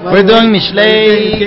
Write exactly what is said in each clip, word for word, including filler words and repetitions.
We're doing Mishlei.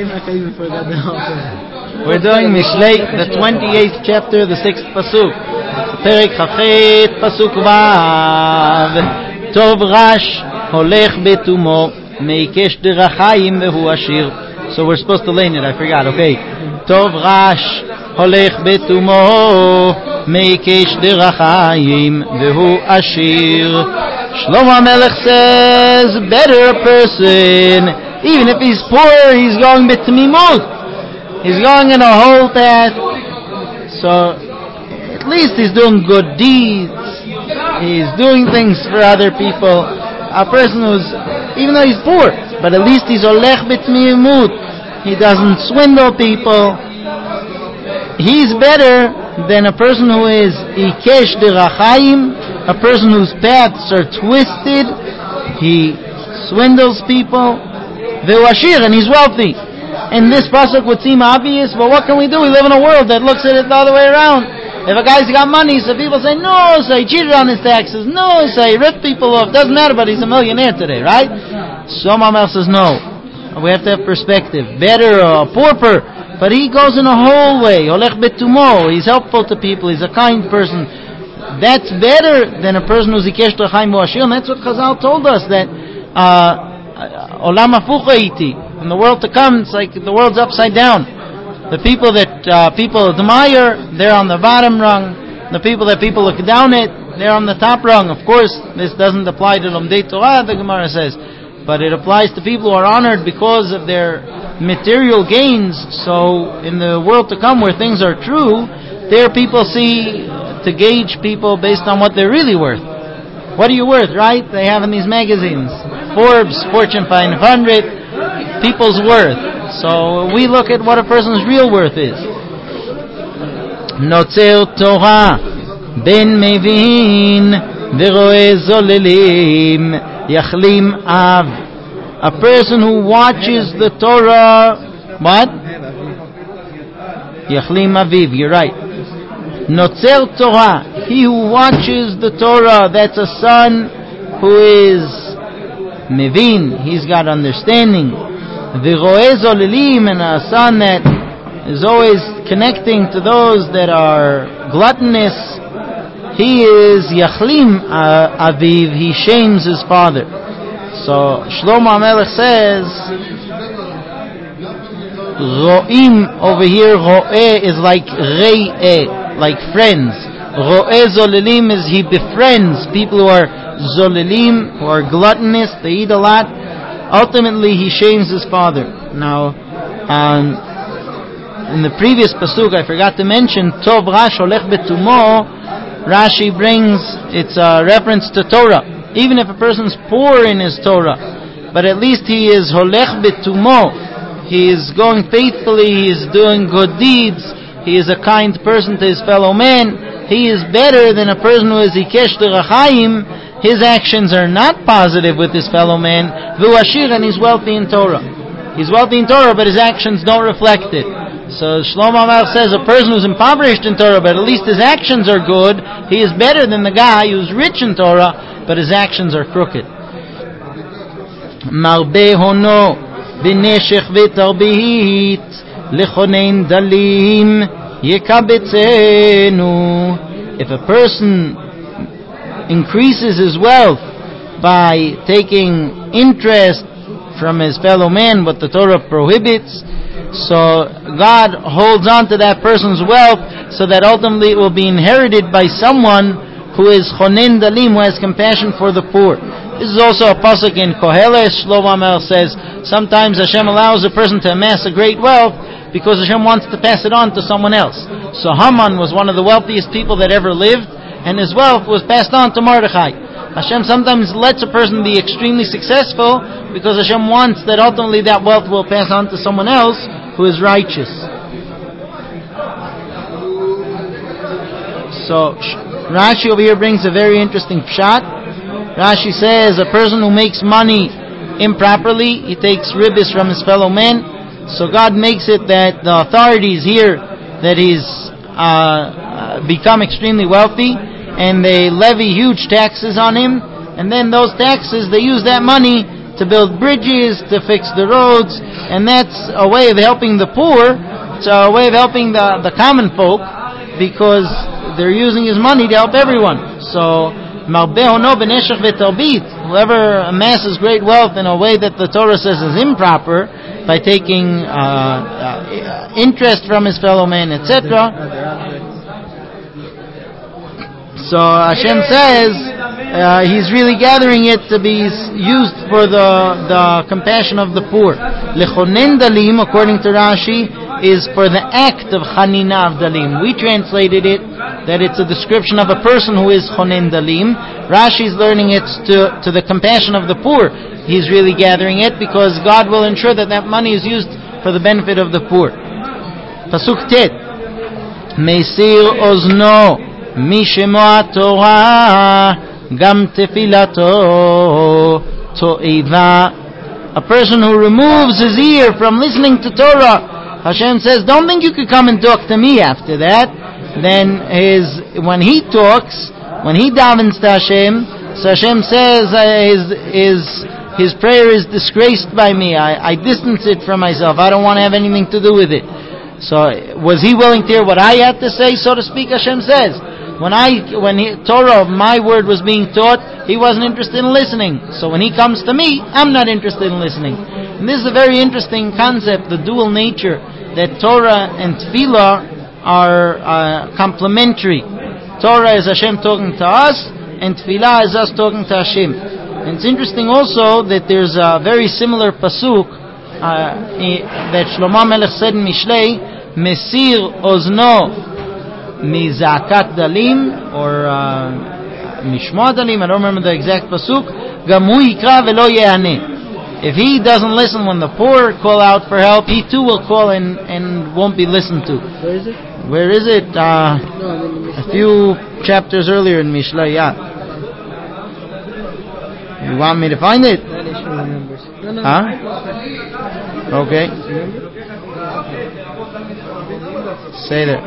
We're doing Mishlei, the twenty-eighth chapter, the sixth pasuk. Perek Chafet pasuk Vav. Tov Rash holech betumo meikesh derachayim vehu ashir. So we're supposed to learn it. I forgot. Okay. Tov Rash holech betumo meikesh derachayim vehu ashir. Shlomo Melech says, better a person, even if he's poor, he's going bitmimut. He's going in a whole path. So, at least he's doing good deeds. He's doing things for other people. A person who's, even though he's poor, but at least he's olech bitmimut. He doesn't swindle people. He's better than a person who is ikesh derachayim, a person whose paths are twisted. He swindles people. Ve'ashir, and he's wealthy. And this pasuk would seem obvious, but what can we do? We live in a world that looks at it the other way around. If a guy's got money, so people say, no, so he cheated on his taxes. No, so he ripped people off. Doesn't matter, but he's a millionaire today, right? So Mamel says, no. We have to have perspective. Better a pauper, but he goes in a whole way. Olech betumo. He's helpful to people. He's a kind person. That's better than a person who's ikesh derachayim v'ashir. And that's what Chazal told us, that olam hafuch iti. In the world to come, it's like the world's upside down. The people that uh, people admire, they're on the bottom rung. The people that people look down at, they're on the top rung. Of course, this doesn't apply to Lomdei Torah, the Gemara says, but it applies to people who are honored because of their material gains. So, in the world to come, where things are true, there people see, to gauge people based on what they're really worth. What are you worth, right? They have in these magazines. Forbes, Fortune five hundred, people's worth. So we look at what a person's real worth is. Notzer Torah ben mevin veroe zolelim yachlim av. A person who watches the Torah, what? Yachlim aviv, you're right. Notzer Torah, he who watches the Torah, that's a son who is mevin, he's got understanding. V'roe zolelim, and a son that is always connecting to those that are gluttonous, he is yachlim aviv, he shames his father. So Shlomo HaMelech says, ro'im over here, ro'e is like rei'e, like friends. Ro'e zolelim is he befriends people who are zolelim, who are gluttonous, they eat a lot. Ultimately, he shames his father. Now, um, in the previous pasuk, I forgot to mention, Tov Rash Olech Betumo, Rashi brings, it's a reference to Torah. Even if a person's poor in his Torah, but at least he is Olech Betumo, he is going faithfully, he is doing good deeds, he is a kind person to his fellow man, he is better than a person who is ikesh derachayim. His actions are not positive with his fellow man. V'ashir, and he's wealthy in Torah. He's wealthy in Torah, but his actions don't reflect it. So Shlomo HaMelech says a person who's impoverished in Torah, but at least his actions are good, he is better than the guy who's rich in Torah, but his actions are crooked. Marbe hono v'neshech v'tarbihit lechonein dalim yekabetzenu. If a person increases his wealth by taking interest from his fellow man, what the Torah prohibits, so God holds on to that person's wealth so that ultimately it will be inherited by someone who is chonen dalim, who has compassion for the poor. This is also a pasuk in Koheles. Shlomo HaMelech says sometimes Hashem allows a person to amass a great wealth because Hashem wants to pass it on to someone else. So Haman was one of the wealthiest people that ever lived, and his wealth was passed on to Mordechai. Hashem sometimes lets a person be extremely successful because Hashem wants that ultimately that wealth will pass on to someone else who is righteous. So Rashi over here brings a very interesting pshat. Rashi says a person who makes money improperly, he takes ribbis from his fellow men. So God makes it that the authorities hear that he's uh, become extremely wealthy, and they levy huge taxes on him, and then those taxes, they use that money to build bridges, to fix the roads, and that's a way of helping the poor. It's a way of helping the, the common folk, because they're using his money to help everyone. So, whoever amasses great wealth in a way that the Torah says is improper, by taking uh, uh, interest from his fellow man, et cetera. So Hashem says uh, He's really gathering it to be used for the the compassion of the poor. Lechonen dalim, according to Rashi, is for the act of chanina of dalim. We translated it that it's a description of a person who is chonen dalim. Rashi's learning it to to the compassion of the poor. He's really gathering it because God will ensure that that money is used for the benefit of the poor. Pasuk Tet. Meisir ozno משמוע תורה גם תפילתו תועבה. A person who removes his ear from listening to Torah, Hashem says, don't think you could come and talk to me after that. Then his when he talks, when he davens to Hashem, so Hashem says uh, his his his prayer is disgraced by me. I, I distance it from myself. I don't want to have anything to do with it. So was he willing to hear what I had to say, so to speak? Hashem says, when I when he, Torah, my word, was being taught, he wasn't interested in listening. So when he comes to me, I'm not interested in listening. And this is a very interesting concept, the dual nature, that Torah and Tefillah are uh, complementary. Torah is Hashem talking to us, and Tefillah is us talking to Hashem. And it's interesting also that there's a very similar pasuk uh, that Shlomo Melech said in Mishlei, Mesir Ozno Mizakat Dalim, or uh, Mishmoa Dalim, I don't remember the exact pasuk. Gam hu yikra velo ye'aneh. If he doesn't listen when the poor call out for help, he too will call and, and won't be listened to. Where is it? Where is it? Uh, no, I mean a few chapters earlier in Mishlei, yeah. You want me to find it? No, no. Huh? Okay. Say that.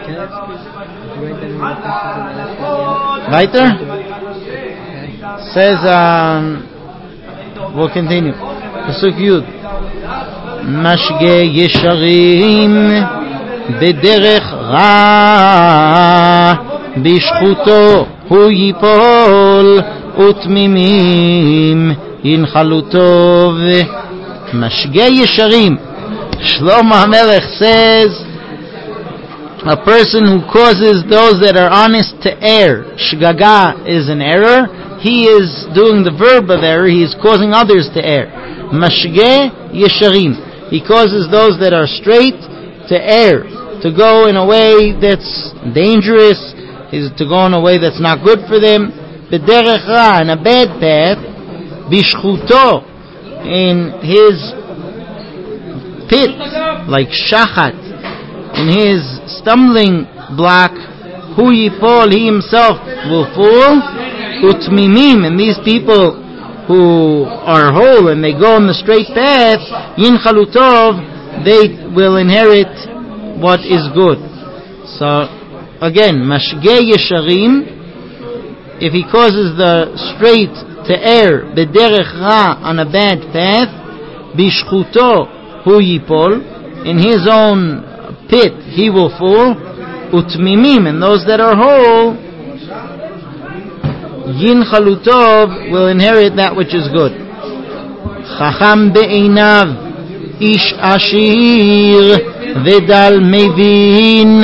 Weiter? Says, um, we'll continue. Pasuk Yud. Mashge Yesharim Bederech Ra Bishchuto Hu Yipol Utmimim Yinchalutov. Mashge Yesharim. Shlomo HaMelech says, a person who causes those that are honest to err. Shgaga is an error. He is doing the verb of error. He is causing others to err. Mashge Yesharim. He causes those that are straight to err, to go in a way that's dangerous, is to go in a way that's not good for them. B'derech ra, in a bad path. Bishchuto, in his pit, like shachat, in his stumbling block, hu yipol, he himself will fall. Utmimim, and these people who are whole and they go on the straight path, yinchalutov, they will inherit what is good. So again, mashge yesharim, if he causes the straight to err, bederech ra, on a bad path, bishchuto hu yipol, in his own pit he will fall. Utmimim, and those that are whole, yinchalutov, will inherit that which is good. Chacham be'einav ish ashir vedal mevin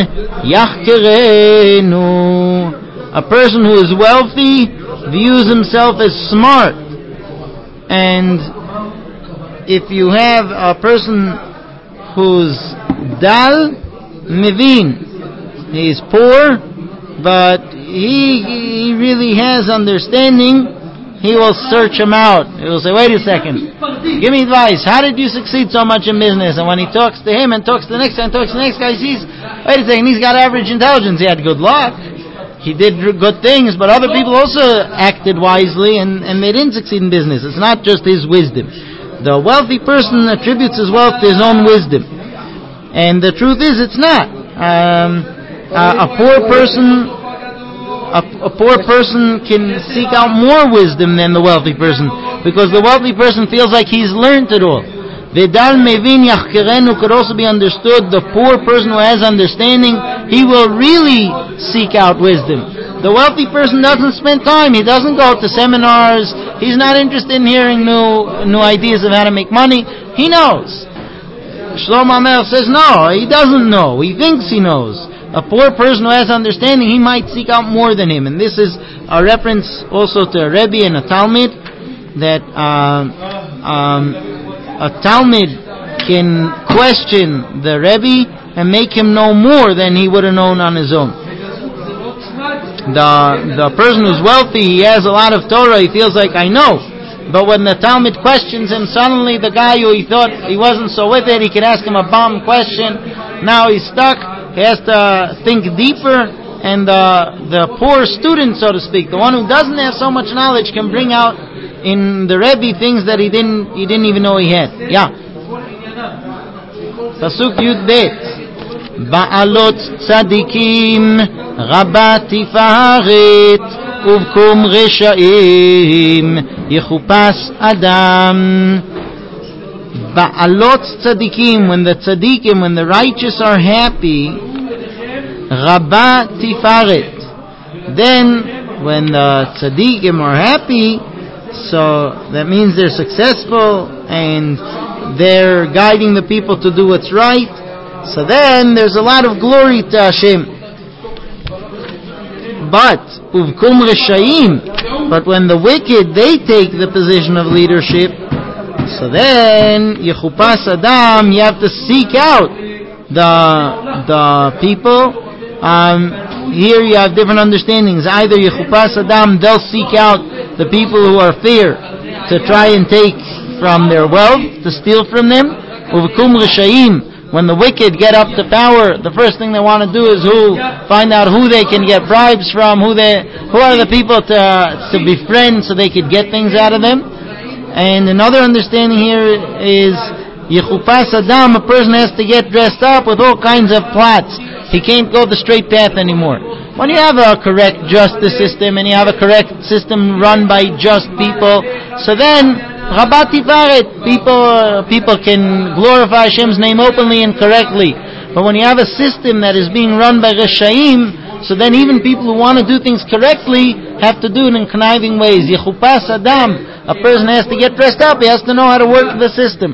yachkerenu. A person who is wealthy views himself as smart, and if you have a person who's dal mevin, he's poor, but he he really has understanding, he will search him out. He will say, wait a second, give me advice. How did you succeed so much in business? And when he talks to him and talks to the next guy and talks to the next guy, he sees, wait a second, he's got average intelligence. He had good luck. He did good things, but other people also acted wisely and, and they didn't succeed in business. It's not just his wisdom. The wealthy person attributes his wealth to his own wisdom. And the truth is, it's not. Um, a, a poor person a, a poor person can seek out more wisdom than the wealthy person, because the wealthy person feels like he's learned it all. Vedal mevin yachkerenu could also be understood. The poor person who has understanding, he will really seek out wisdom. The wealthy person doesn't spend time. He doesn't go to seminars. He's not interested in hearing new new ideas of how to make money. He knows. Shlomo Melech says no, he doesn't know. He thinks he knows. A poor person who has understanding, he might seek out more than him. And this is a reference also to a Rebbe and a Talmud, that uh, um, a Talmud can question the Rebbe and make him know more than he would have known on his own. The the person who's wealthy, he has a lot of Torah, he feels like, I know. But when the Talmud questions him, suddenly the guy who he thought he wasn't so with it, he could ask him a bomb question. Now he's stuck. He has to think deeper, and the the poor student, so to speak, the one who doesn't have so much knowledge, can bring out in the Rebbe things that he didn't he didn't even know he had. Yeah. Pasuk Yud Bet. Ba'alot tzadikim Rabba tifaret uvkum reshaim yechupas adam. Ba'alot tzadikim, when the tzadikim, when the righteous are happy, Rabba tifaret. Then, when the tzadikim are happy, so that means they're successful and they're guiding the people to do what's right. So then there's a lot of glory to Hashem. But uvkum reshaim, but when the wicked, they take the position of leadership, so then yechupas adam, you have to seek out the the people. Um, here you have different understandings. Either yechupas adam, they'll seek out the people who are fair to try and take from their wealth, to steal from them. Uvkum reshaim, when the wicked get up to power, the first thing they want to do is who find out who they can get bribes from, who they who are the people to to befriend so they could get things out of them. And another understanding here is yechupas adam, a person has to get dressed up with all kinds of plots. He can't go the straight path anymore. When you have a correct justice system and you have a correct system run by just people, so then Rabba tifaret, people uh, people can glorify Hashem's name openly and correctly. But when you have a system that is being run by Reshaim, so then even people who want to do things correctly have to do it in conniving ways. Yechupas adam, a person has to get dressed up, he has to know how to work the system.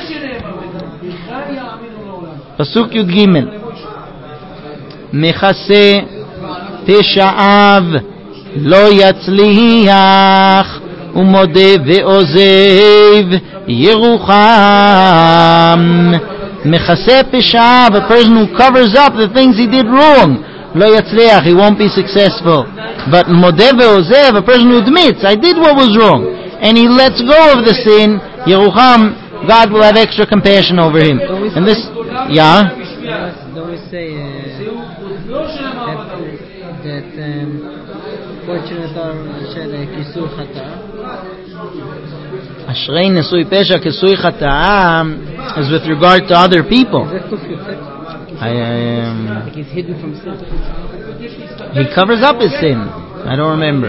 Pasuk Yud Gimel. Mechase tesha'av lo yatzliach umode ve'ozev Yerucham. Mechase pesha'av, a person who covers up the things he did wrong. Lo yatzliach, he won't be successful. But modeh ve'ozev, a person who admits, I did what was wrong, and he lets go of the sin, Yerucham, God will have extra compassion over him. And this, yeah? Don't we say uh, that, that um, fortunate are kisui chata? Ashrei nesui pesha kisui chata is with regard to other people. I, I, um, like he's hidden from sin. He covers up his sin. I don't remember.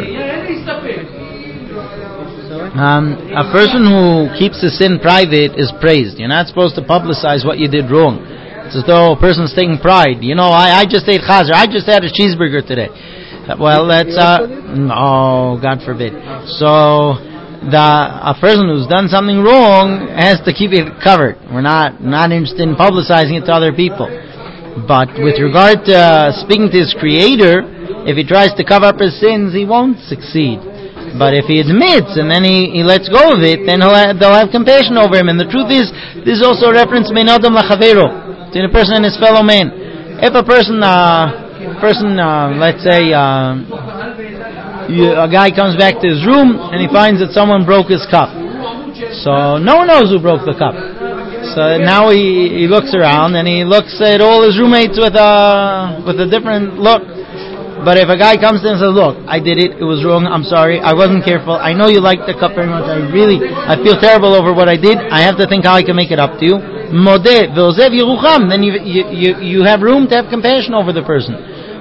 Um, a person who keeps his sin private is praised. You're not supposed to publicize what you did wrong. It's as though a person's taking pride. You know, I, I just ate chazer. I just had a cheeseburger today. Well, that's uh, no, God forbid. So the a person who's done something wrong has to keep it covered. We're not not interested in publicizing it to other people. But with regard to uh, speaking to his Creator, if he tries to cover up his sins, he won't succeed. But if he admits and then he, he lets go of it, then he'll have, they'll have compassion over him. And the truth is, this is also a reference mein adam lachavero, to the person and his fellow man. If a person, uh, person, uh, let's say, uh, you, a guy comes back to his room and he finds that someone broke his cup. So no one knows who broke the cup. So now he, he looks around and he looks at all his roommates with a with a different look. But if a guy comes to him and says, look, I did it, it was wrong, I'm sorry, I wasn't careful, I know you like the cup very much, I really, I feel terrible over what I did, I have to think how I can make it up to you. Modeh, ve'ozev Yerucham, then you, you, you, you have room to have compassion over the person.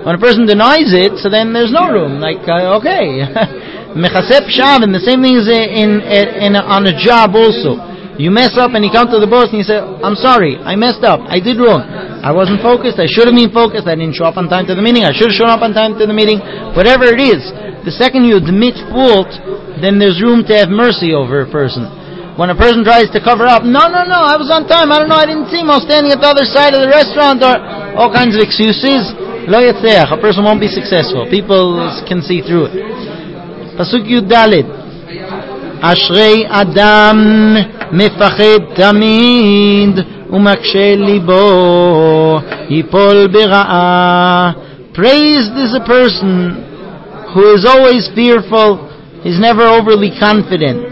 When a person denies it, so then there's no room. Like, uh, okay. Mechaseh pshav, and the same thing is in, in, in, on a job also. You mess up and you come to the boss and you say, I'm sorry, I messed up, I did wrong. I wasn't focused, I should have been focused, I didn't show up on time to the meeting, I should have shown up on time to the meeting. Whatever it is, the second you admit fault, then there's room to have mercy over a person. When a person tries to cover up, no, no, no, I was on time, I don't know, I didn't see him, I was standing at the other side of the restaurant, or all kinds of excuses, lo yatzleach, a person won't be successful. People can see through it. Pasuk Yud Daled. Ashrei Adam mefached tamid umakshe libo yipol bera'ah. Praised is a person who is always fearful, is never overly confident.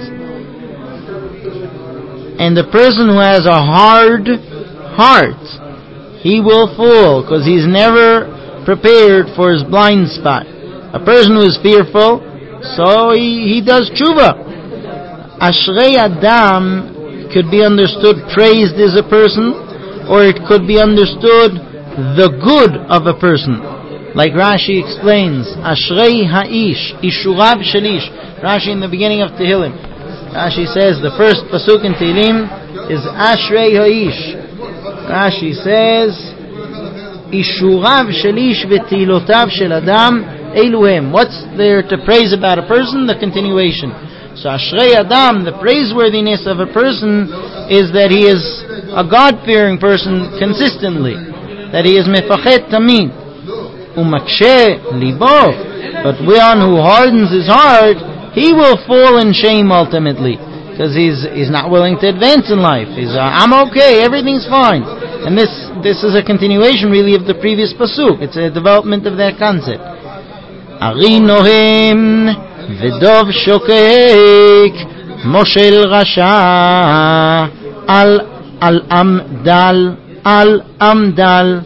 And the person who has a hard heart, he will fall, because he's never prepared for his blind spot. A person who is fearful, so he, he does tshuva. Ashrei Adam could be understood praised is a person, or it could be understood the good of a person. Like Rashi explains, Ashrei Ha'ish, Ishurav Shalish. Rashi in the beginning of Tehillim. Rashi says the first pasuk in Tehillim is Ashrei Ha'ish. Rashi says, Ishurav Shalish v'tilotav shel Adam Eluhem. What's there to praise about a person? The continuation. So Ashrei Adam, the praiseworthiness of a person is that he is a God-fearing person consistently, that he is mefachet tamid, umakshe libo. But one who hardens his heart, he will fall in shame ultimately, because he's he's not willing to advance in life. He's uh, I'm okay, everything's fine, and this this is a continuation really of the previous pasuk. It's a development of that concept. Ari nohem ודוב שוקק מושל רשע על על עמדל על עמדל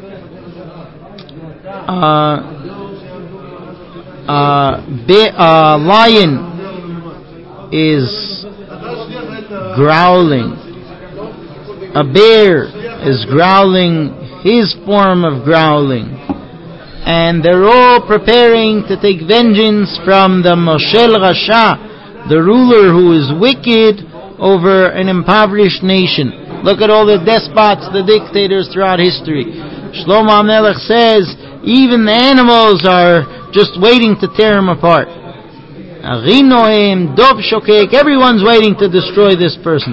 a lion is growling, a bear is growling his form of growling, and they're all preparing to take vengeance from the Moshel Rasha, the ruler who is wicked over an impoverished nation. Look at all the despots, the dictators throughout history. Shlomo HaMelech says, even the animals are just waiting to tear him apart. Arinoim, Dov Shokek, everyone's waiting to destroy this person.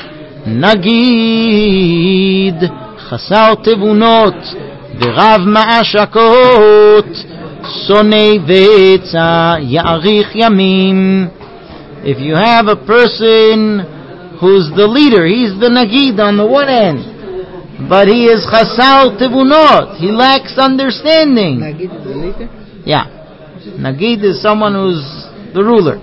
Nagid, Chasar Tevunot, V'rav ma'ashakot, sonei ve'etza, ya'arich yamim. If you have a person who's the leader, he's the Nagid on the one end, but he is chasar tevunot, he lacks understanding. Nagid is the leader? Yeah. Nagid is someone who's the ruler.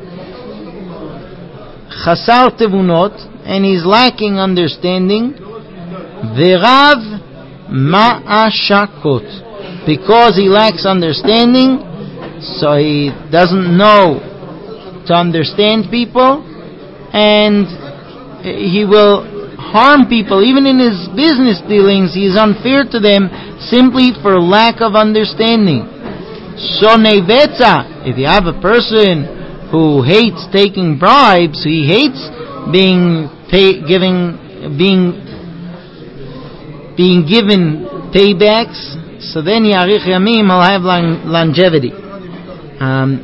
Chasar tevunot, and he's lacking understanding. V'rav ma'ashakot, because he lacks understanding, so he doesn't know to understand people, and he will harm people. Even in his business dealings, he is unfair to them simply for lack of understanding. So nevetza, if you have a person who hates taking bribes, he hates being pay, giving being being given paybacks, so then Yarich Yamim will have long, longevity. Um,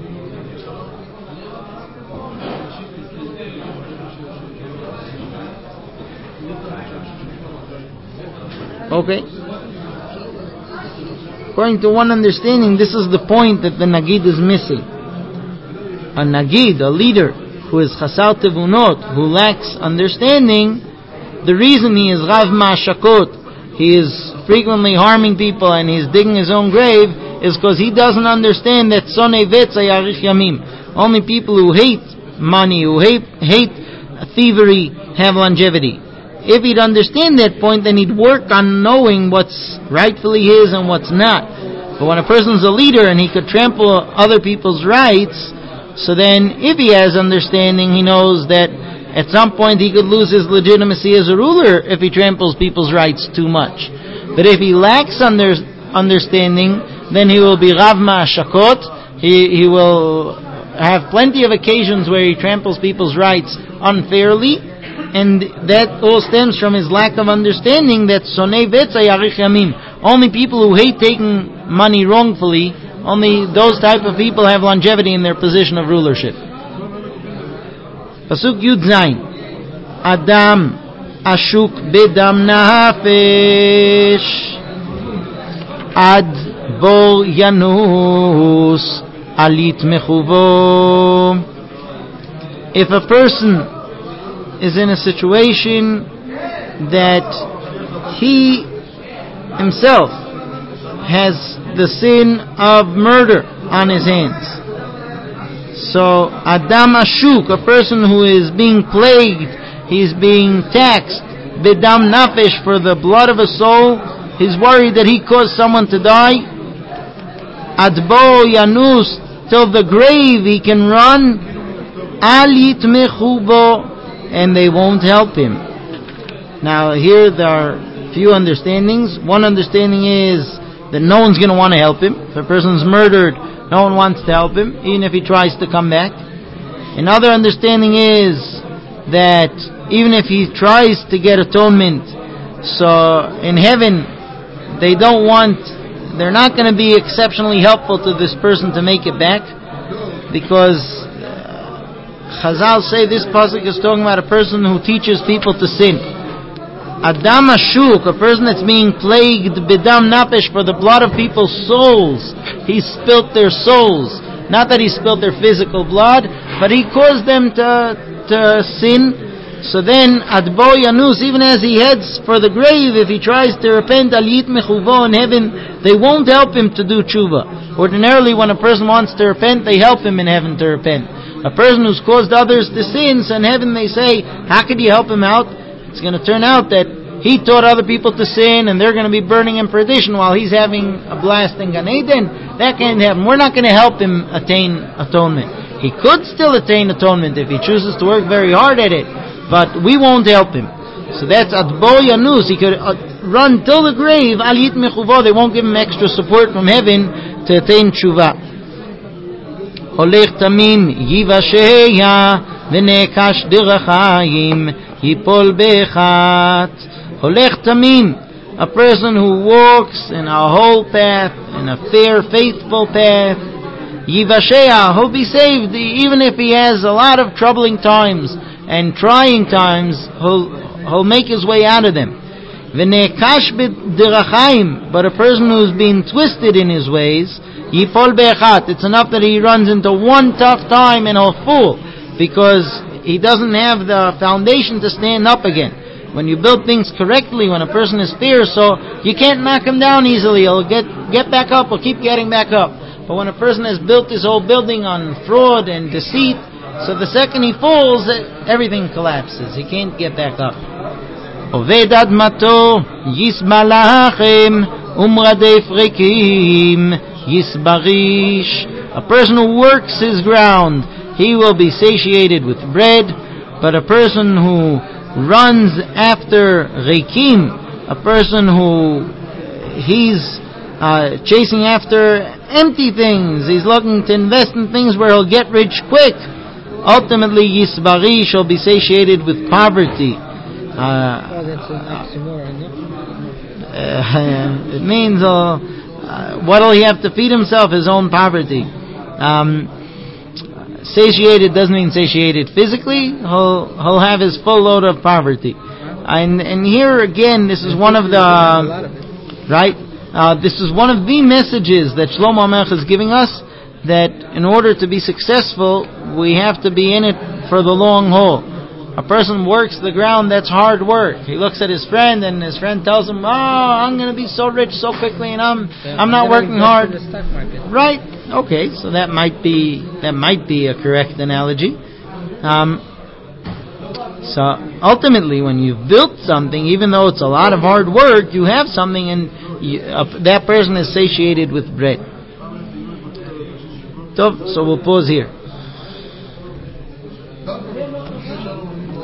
okay. According to one understanding, this is the point that the Nagid is missing. A Nagid, a leader who is Chasar Tevunot, who lacks understanding, the reason he is Rav Ma'ashakot, he is frequently harming people and he is digging his own grave, is because he doesn't understand that Sonei Vetza Yarich Yamim. Only people who hate money, who hate, hate thievery, have longevity. If he'd understand that point, then he'd work on knowing what's rightfully his and what's not. But when a person's a leader and he could trample other people's rights, so then if he has understanding, he knows that at some point he could lose his legitimacy as a ruler if he tramples people's rights too much. But if he lacks under, understanding, then he will be Rav Ma'ashakot. He, he will have plenty of occasions where he tramples people's rights unfairly, and that all stems from his lack of understanding that Sonei Vetza Yarich Yamim. Only people who hate taking money wrongfully, only those type of people have longevity in their position of rulership. Pasuk Yud Zayin. Adam Ashuk Bedam Nafesh Ad Bo Yanus Alit Mechuvo. If a person is in a situation that he himself has the sin of murder on his hands, so Adam Ashuk, a person who is being plagued, he's being taxed, Bedam Nafesh, for the blood of a soul, he's worried that he caused someone to die, Adbo Yanus, till the grave he can run, Alit Mechubo, and they won't help him. Now here there are few understandings. One understanding is that no one's going to want to help him. If a person's murdered, no one wants to help him, even if he tries to come back. Another understanding is that even if he tries to get atonement, so in heaven they don't want, they're not going to be exceptionally helpful to this person to make it back, because Chazal say this pasuk is talking about a person who teaches people to sin. Adam Ashuk, a person that's being plagued Bedam Napesh, for the blood of people's souls. He spilt their souls. Not that he spilt their physical blood, but he caused them to, to sin. So then, Adbo Yanus, even as he heads for the grave, if he tries to repent, Aliyit Mechuvo, in heaven, they won't help him to do tshuva. Ordinarily, when a person wants to repent, they help him in heaven to repent. A person who's caused others to sin, so in heaven they say, how could you help him out? It's going to turn out that he taught other people to sin, and they're going to be burning in perdition while he's having a blast in Gan Eden. That can't happen. We're not going to help him attain atonement. He could still attain atonement if he chooses to work very hard at it, but we won't help him. So that's Adbo Yanus. He could uh, run till the grave, Aliyit Mechuvo. They won't give him extra support from heaven to attain tshuva. הולך תמים יבשיה ונקש דרכים יפול באחת. הולך תמים, a person who walks in a whole path, in a fair, faithful path, yivashea, he'll be saved. Even if he has a lot of troubling times and trying times, he'll, he'll make his way out of them. V'nekash b'derachayim, but a person who's been twisted in his ways, yipol be'echat, it's enough that he runs into one tough time and he'll fall, because he doesn't have the foundation to stand up again. When you build things correctly, when a person is fierce, so you can't knock him down easily. He'll get get back up, he'll keep getting back up. But when a person has built his whole building on fraud and deceit, so the second he falls, everything collapses. He can't get back up. Oved admato yisbalachem umradef rekim yisbarish. A person who works his ground, he will be satiated with bread. But a person who runs after rekim, a person who he's uh, chasing after empty things, he's looking to invest in things where he'll get rich quick, ultimately yisbari, shall be satiated with poverty. Uh, oh, that's an oxymoron, no? uh, it means uh, uh, what'll he have to feed himself? His own poverty. Um, Satiated doesn't mean satiated physically. He'll he'll have his full load of poverty, and and here again, this is one of the right. Uh, this is one of the messages that Shlomo HaMelech is giving us, that in order to be successful, we have to be in it for the long haul. A person works the ground, that's hard work. He looks at his friend, and his friend tells him, "Oh, I'm going to be so rich so quickly, and I'm yeah, I'm not working hard." The stock market. Right. Okay, so that might be that might be a correct analogy. Um, so ultimately, when you've built something, even though it's a lot of hard work, you have something, and you, uh, that person is satiated with bread. So, so we'll pause here.